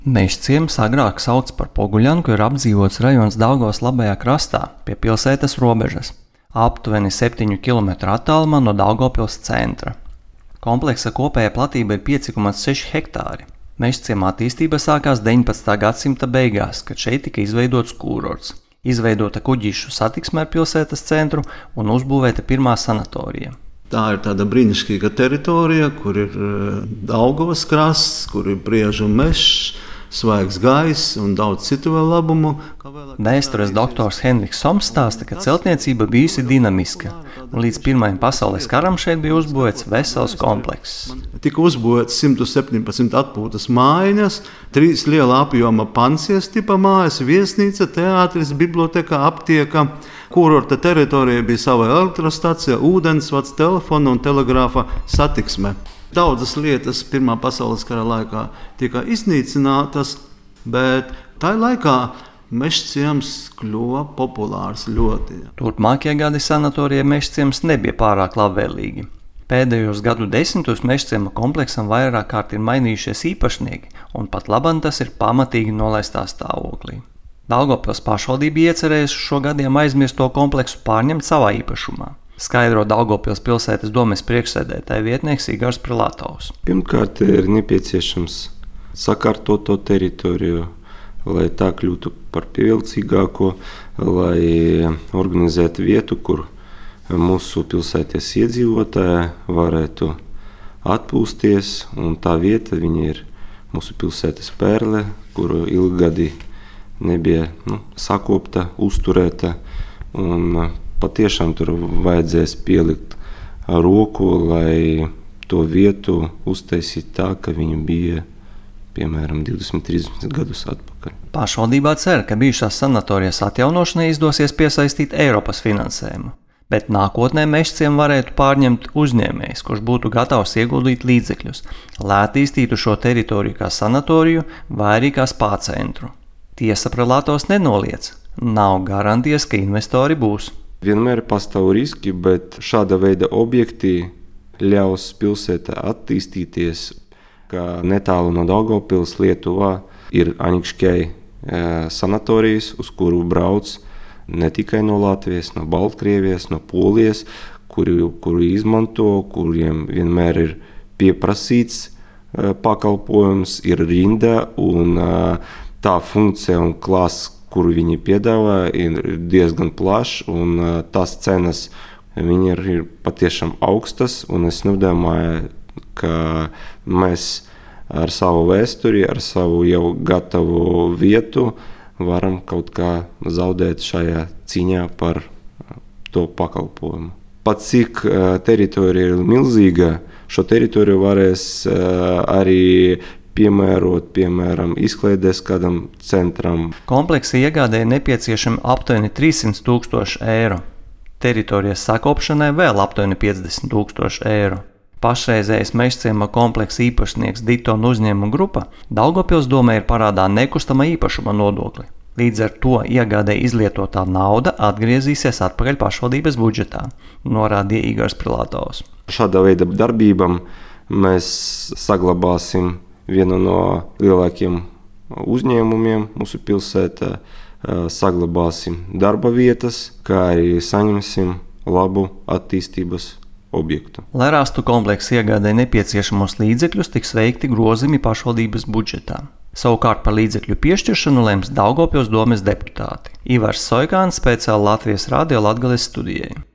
Mežciems agrāk sauc par Poguļanku ir apdzīvots rajons Daugavas labajā krastā, pie pilsētas robežas, aptuveni 7 km attālumā no Daugavpils centra. Kompleksa kopējā platība ir 5,6 hektāri. Mežciema attīstība sākās 19. gadsimta beigās, kad šeit tika izveidots kūrorts, izveidota kuģīšu satiksme ar pilsētas centru un uzbūvēta pirmā sanatorija. Tā ir tāda brīnišķīga teritorija, kur ir Daugavas krasts, kur ir priežu mežs, svaigs gaiss un daudz citu vēl labumu. Vēstures doktors Henriks Soms stāsta, ka celtniecība bijusi dinamiska, un līdz Pirmajam pasaules karam šeit bija uzbūvēts vesels komplekss. Tika uzbūvēts 117 atpūtas mājiņas, 3 liela apjoma pansies tipa mājas, viesnīca, teātris, biblioteka, aptieka. Kūrorta teritorijā bija sava elektrostacija, ūdensvads, telefona un telegrāfa satiksme. Daudzas lietas Pirmā pasaules kara laikā tika iznīcinātas, bet tajā laikā Mežciems kļuva populārs ļoti. Turpmākie gadi sanatorijai Mežciems nebija pārāk labvēlīgi. Pēdējos gadu desmitos Mežciema kompleksam vairāk kārt ir mainījušies īpašnieki, un pat labam tas ir pamatīgi nolaistā stāvoklī. Daugavpils pašvaldība iecerējusi šo gadiem aizmirsto kompleksu pārņemt savā īpašumā, skaidro Daugavpils pilsētas domes priekšsēdētāja vietnieks Igors Prilatovs. Pirmkārt, ir nepieciešams sakārtot to teritoriju, lai tā kļūtu par pievilcīgāko, lai organizētu vietu, kur mūsu pilsētas iedzīvotāji varētu atpūsties, un tā vieta viņa ir mūsu pilsētas perle, kuru ilgadi nebija sakopta, uzturēta, un patiešām tur vajadzēs pielikt roku, lai to vietu uztaisītu tā, ka viņa bija, piemēram, 20-30 gadus atpakaļ. Pašvaldībā cer, ka bijušās sanatorijas atjaunošanai izdosies piesaistīt Eiropas finansējumu, bet nākotnē Mežciem varētu pārņemt uzņēmējs, kurš būtu gatavs ieguldīt līdzekļus, lai attīstītu šo teritoriju kā sanatoriju vai arī kā spā centru. Tiesa Prilatovs nenoliedz, nav garantijas, ka investori būs. Vienmēr pastāv riski, bet šāda veida objekti ļaus pilsētā attīstīties, kā netālu no Daugavpils Lietuvā ir Aņikšķei sanatorijas, uz kuru brauc ne tikai no Latvijas, no Baltkrievijas, no Polijas, kuri izmanto, kuriem vienmēr ir pieprasīts pakalpojums, ir rinda, un tā funkcija un klāsts, kuru viņi piedāvā, ir diezgan plašs, un tās cenas viņi ir patiešām augstas, un es nedomāju, ka mēs ar savu vēsturi, ar savu jau gatavu vietu varam kaut kā zaudēt šajā cīņā par to pakalpojumu. Pat cik teritorija ir milzīga, šo teritoriju varēs arī piemērot, piemēram, izklaides kādam centram. Kompleksa iegādē ir nepieciešami aptuveni 300 000 eiro. Teritorijas sakopšanai vēl aptuveni 50 000 eiro. Pašreizējais Mežciema kompleksa īpašnieks Ditona uzņēmuma grupa Daugavpils domē ir parādā nekustama īpašuma nodokli. Līdz ar to iegādē izlietotā nauda atgriezīsies atpakaļ pašvaldības budžetā, norādīja Igors Prilatovs. Šāda veida darbībām mēs saglabāsim vienu no lielākiem uzņēmumiem mūsu pilsētā, saglabāsim darba vietas, kā arī saņemsim labu attīstības objektu. Lai rastu kompleksa iegādē nepieciešamos līdzekļus, tiks veikti grozījumi pašvaldības budžetā. Savukārt par līdzekļu piešķiršanu lems Daugavpils domes deputāti. Ivars Soikāns, speciāli Latvijas radio Latgales studijai.